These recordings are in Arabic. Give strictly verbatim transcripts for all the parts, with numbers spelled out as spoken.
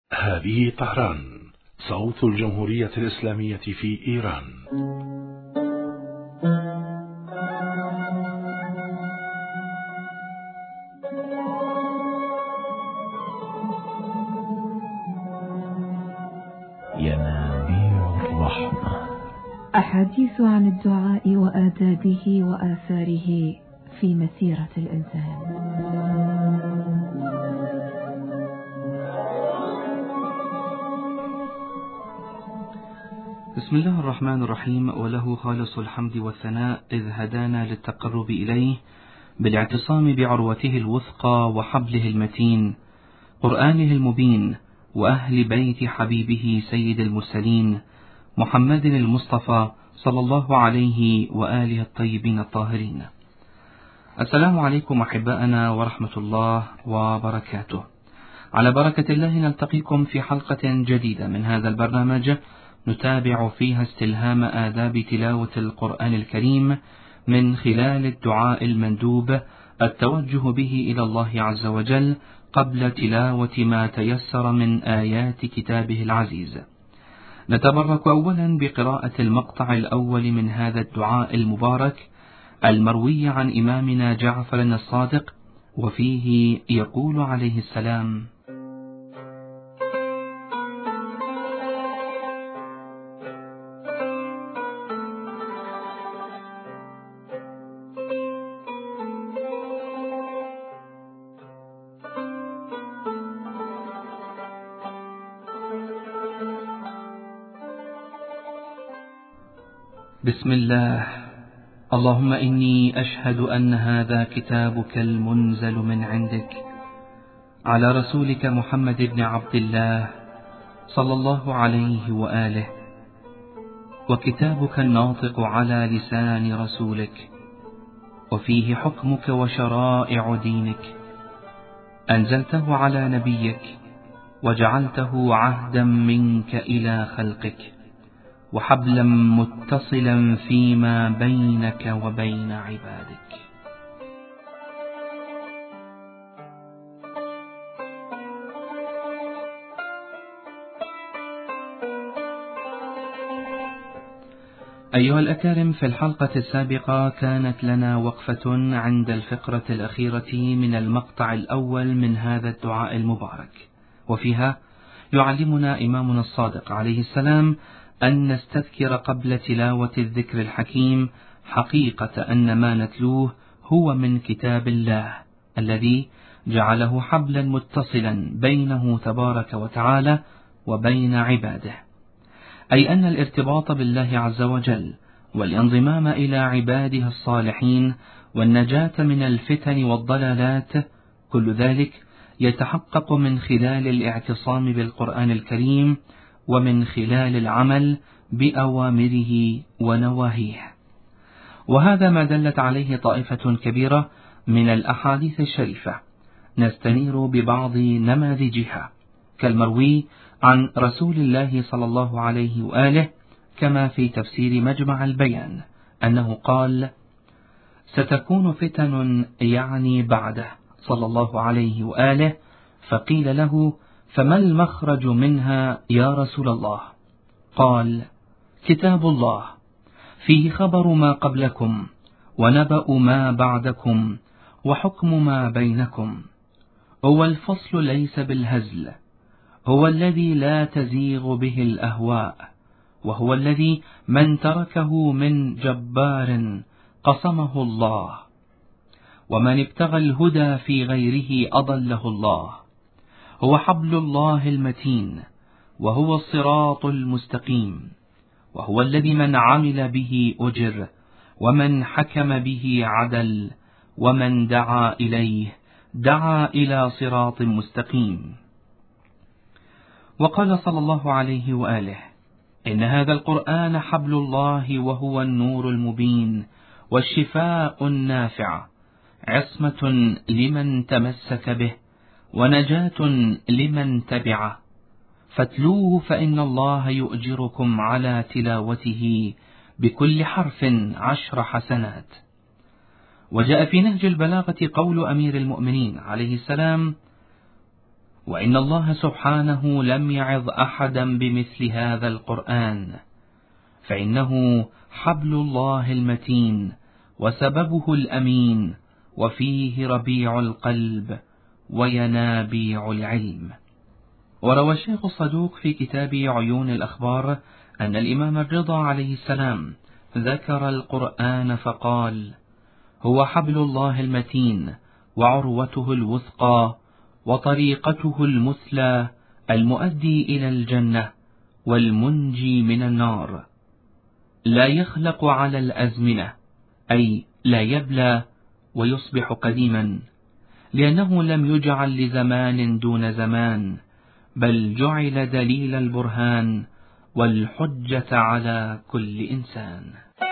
هذه طهران، صوت الجمهورية الإسلامية في إيران. ينابيع الرحمة، أحاديث عن الدعاء وآدابه وآثاره في مسيرة الإنسان. بسم الله الرحمن الرحيم، وله خالص الحمد والثناء إذ هدانا للتقرب إليه بالاعتصام بعروته الوثقى وحبله المتين، قرآنه المبين، وأهل بيت حبيبه سيد المرسلين محمد المصطفى صلى الله عليه وآله الطيبين الطاهرين. السلام عليكم أحباءنا ورحمة الله وبركاته. على بركة الله نلتقيكم في حلقة جديدة من هذا البرنامج نتابع فيها استلهام آداب تلاوة القرآن الكريم من خلال الدعاء المندوب التوجه به إلى الله عز وجل قبل تلاوة ما تيسر من آيات كتابه العزيز. نتبرك أولا بقراءة المقطع الأول من هذا الدعاء المبارك المروي عن إمامنا جعفر الصادق، وفيه يقول عليه السلام: بسم الله، اللهم إني أشهد أن هذا كتابك المنزل من عندك على رسولك محمد بن عبد الله صلى الله عليه وآله، وكتابك الناطق على لسان رسولك، وفيه حكمك وشرائع دينك، أنزلته على نبيك وجعلته عهدا منك إلى خلقك، وحبلا متصلا فيما بينك وبين عبادك. أيها الأكارم، في الحلقة السابقة كانت لنا وقفة عند الفقرة الأخيرة من المقطع الأول من هذا الدعاء المبارك، وفيها يعلمنا إمامنا الصادق عليه السلام أن نستذكر قبل تلاوة الذكر الحكيم حقيقة أن ما نتلوه هو من كتاب الله الذي جعله حبلا متصلا بينه تبارك وتعالى وبين عباده، أي أن الارتباط بالله عز وجل والانضمام إلى عباده الصالحين والنجاة من الفتن والضلالات، كل ذلك يتحقق من خلال الاعتصام بالقرآن الكريم ومن خلال العمل بأوامره ونواهيه. وهذا ما دلت عليه طائفة كبيرة من الأحاديث الشريفة، نستنير ببعض نماذجها كالمروي عن رسول الله صلى الله عليه وآله، كما في تفسير مجمع البيان أنه قال: ستكون فتن يعني بعده صلى الله عليه وآله، فقيل له: فما المخرج منها يا رسول الله؟ قال: كتاب الله فيه خبر ما قبلكم ونبأ ما بعدكم وحكم ما بينكم، هو الفصل ليس بالهزل، هو الذي لا تزيغ به الأهواء، وهو الذي من تركه من جبار قصمه الله، ومن ابتغى الهدى في غيره أضله الله، هو حبل الله المتين، وهو الصراط المستقيم، وهو الذي من عمل به أجر، ومن حكم به عدل، ومن دعا إليه دعا إلى صراط مستقيم. وقال صلى الله عليه وآله: إن هذا القرآن حبل الله، وهو النور المبين والشفاء النافع، عصمة لمن تمسك به ونجاة لمن تبعه، فاتلوه فإن الله يؤجركم على تلاوته بكل حرف عشر حسنات. وجاء في نهج البلاغة قول أمير المؤمنين عليه السلام: وإن الله سبحانه لم يعظ أحدا بمثل هذا القرآن، فإنه حبل الله المتين وسببه الأمين، وفيه ربيع القلب وينابيع العلم. وروى الشيخ الصدوق في كتاب عيون الأخبار أن الإمام الرضا عليه السلام ذكر القرآن فقال: هو حبل الله المتين وعروته الوثقى وطريقته المثلى المؤدي إلى الجنة والمنجي من النار، لا يخلق على الأزمنة، أي لا يبلى ويصبح قديما، لأنه لم يجعل لزمان دون زمان، بل جعل دليل البرهان والحجة على كل إنسان.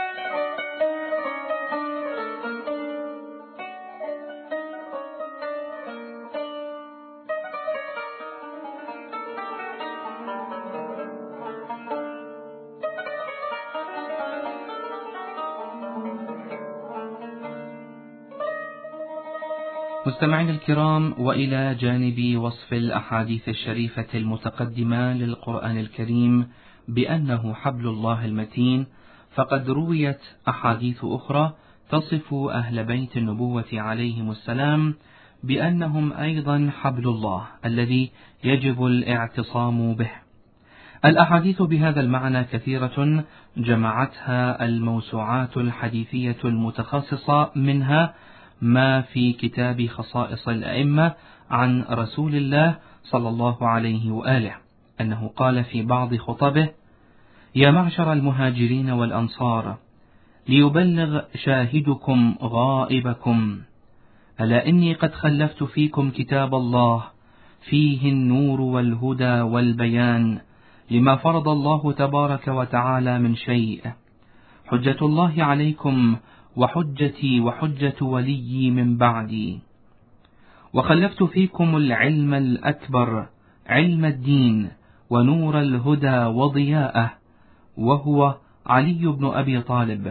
مستمعين الكرام، وإلى جانب وصف الأحاديث الشريفة المتقدمة للقرآن الكريم بأنه حبل الله المتين، فقد رويت أحاديث أخرى تصف أهل بيت النبوة عليهم السلام بأنهم أيضا حبل الله الذي يجب الاعتصام به. الأحاديث بهذا المعنى كثيرة جمعتها الموسوعات الحديثية المتخصصة، منها ما في كتاب خصائص الأئمة عن رسول الله صلى الله عليه وآله أنه قال في بعض خطبه: يا معشر المهاجرين والأنصار، ليبلغ شاهدكم غائبكم، ألا إني قد خلفت فيكم كتاب الله فيه النور والهدى والبيان لما فرض الله تبارك وتعالى من شيء، حجة الله عليكم وحجتي وحجة ولي من بعدي، وخلفت فيكم العلم الأكبر، علم الدين ونور الهدى وضياءه، وهو علي بن أبي طالب،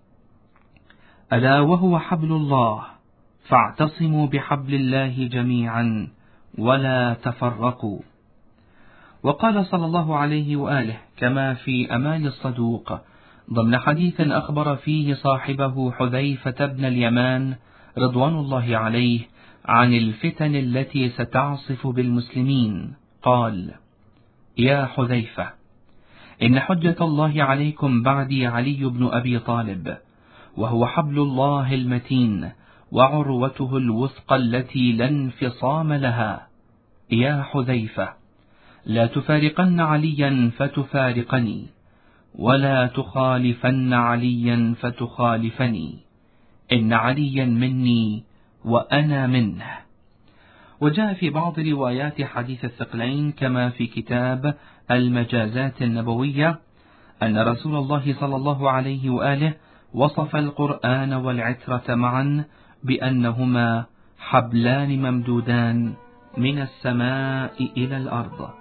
ألا وهو حبل الله، فاعتصموا بحبل الله جميعا ولا تفرقوا. وقال صلى الله عليه وآله كما في أمال الصدوق ضمن حديث أخبر فيه صاحبه حذيفة بن اليمان رضوان الله عليه عن الفتن التي ستعصف بالمسلمين، قال: يا حذيفة، إن حجة الله عليكم بعدي علي بن أبي طالب، وهو حبل الله المتين وعروته الوثقى التي لا انفصام لها. يا حذيفة، لا تفارقن عليا فتفارقني، ولا تخالفن عليا فتخالفني، إن عليا مني وأنا منه. وجاء في بعض روايات حديث الثقلين كما في كتاب المجازات النبوية أن رسول الله صلى الله عليه وآله وصف القرآن والعترة معا بأنهما حبلان ممدودان من السماء إلى الأرض.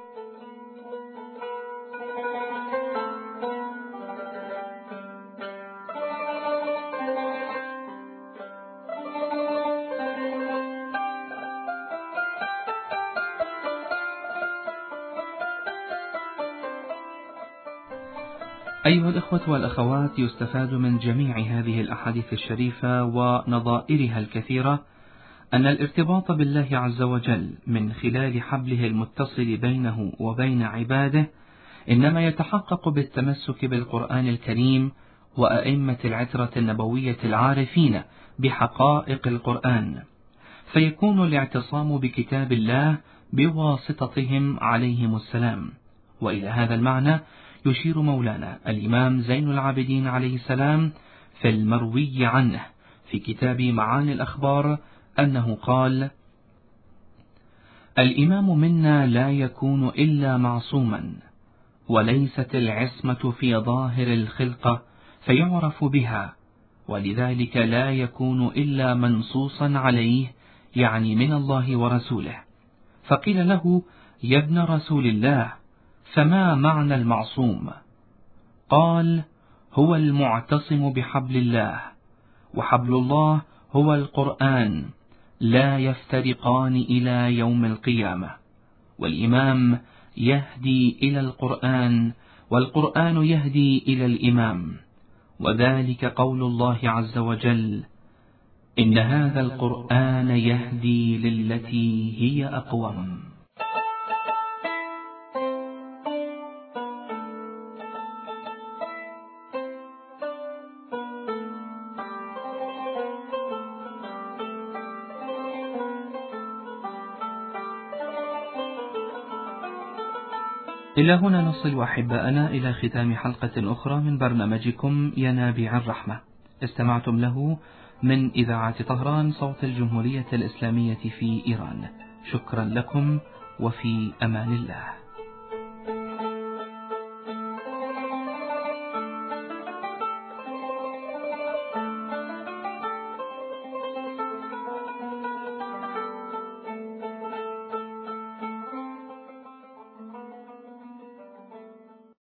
أيها الإخوة والأخوات، يستفاد من جميع هذه الأحاديث الشريفة ونظائرها الكثيرة أن الارتباط بالله عز وجل من خلال حبله المتصل بينه وبين عباده إنما يتحقق بالتمسك بالقرآن الكريم وأئمة العترة النبوية العارفين بحقائق القرآن، فيكون الاعتصام بكتاب الله بواسطتهم عليهم السلام. وإلى هذا المعنى يشير مولانا الإمام زين العابدين عليه السلام في المروي عنه في كتاب معاني الأخبار أنه قال: الإمام منا لا يكون إلا معصوما، وليست العصمة في ظاهر الخلقة فيعرف بها، ولذلك لا يكون إلا منصوصا عليه، يعني من الله ورسوله. فقيل له: يا ابن رسول الله، فما معنى المعصوم؟ قال: هو المعتصم بحبل الله، وحبل الله هو القرآن، لا يفترقان إلى يوم القيامة، والإمام يهدي إلى القرآن، والقرآن يهدي إلى الإمام، وذلك قول الله عز وجل: إن هذا القرآن يهدي للتي هي أقوم. إلى هنا نصل أحباءنا إلى ختام حلقة أخرى من برنامجكم ينابيع الرحمة، استمعتم له من إذاعة طهران صوت الجمهورية الإسلامية في إيران. شكرا لكم، وفي أمان الله.